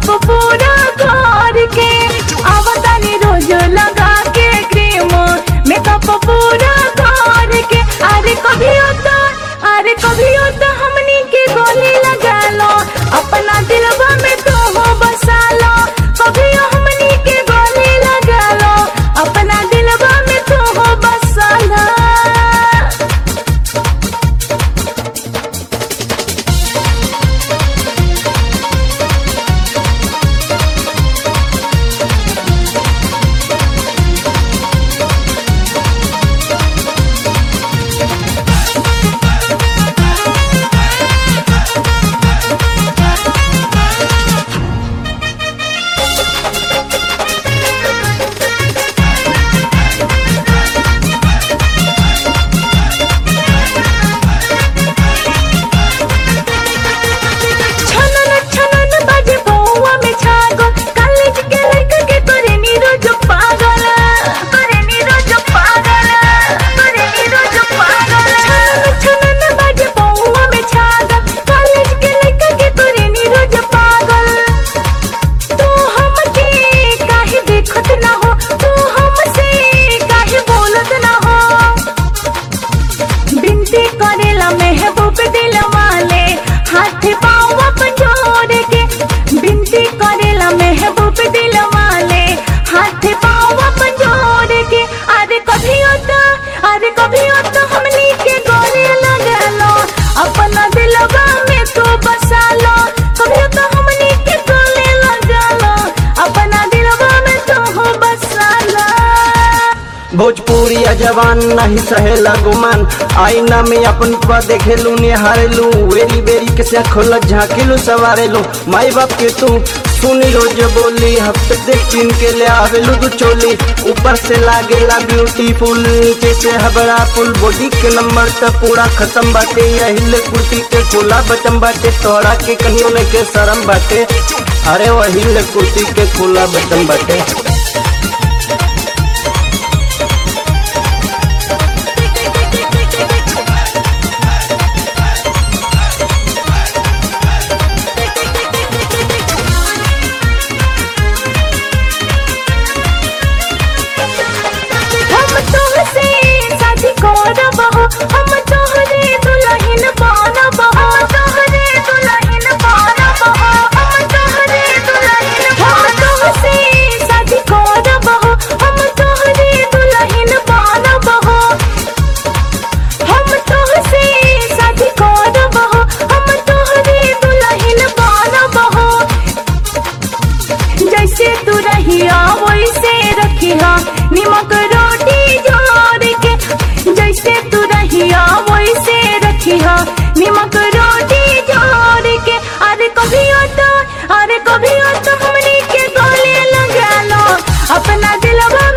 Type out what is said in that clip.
Makeup पूरा करके आवतानी रोज लगा के क्रीम मेकअप पूरा करके। अरे कभी होता हमनी के गोली लगा लो अपना दिलवा में तो हो बसा लो। कभी हमनी के गोली लगा लो अपना दिलवा में तो हो बसा लो। कभी होता हमनी के गोली लगा लो अपना दिलवा में तो बसा लो। कभी होता हमनी के गोली लगा लो अपना दिलवा में तो हो बसा लो। भोजपुरी जवान नहीं सहेला गुमान आईना में अपन पा देखेलू निहारेलू वेरी बेरी के से खोल झाँकेलू सवारेलू। माई बाप के तू सुनी रोज बोली हफ्ते देख चिन के ले आवेलू तू चोली। ऊपर से लागेला ब्यूटीफुल नीचे से हबड़ा फुल बॉडी के नंबर त पूरा खत्म बाटे। यही कुर्ती के खुला बटन बाटे तोहरा के कहियो में के शर्म बाटे। अरे वही कुर्ती के खुला बटन बाटे। हम तोहरे दुल्हन बनब हो तोहरे दुल्हन बनब हो हम तोहरे दुल्हन हम तोहसे शादी करब हो हम तोहरे दुल्हन बनब हो हम तोहसे शादी करब हो हम तोहरे दुल्हन बनब हो। जैसे तू रहिया वैसे रखिया निमक रोटी जोड़ के। जैसे तू रहिया वैसे रखिया निमक रोटी जोड़ के। अरे कभी होता हमनी के गोली लगा लो अपना दिलवा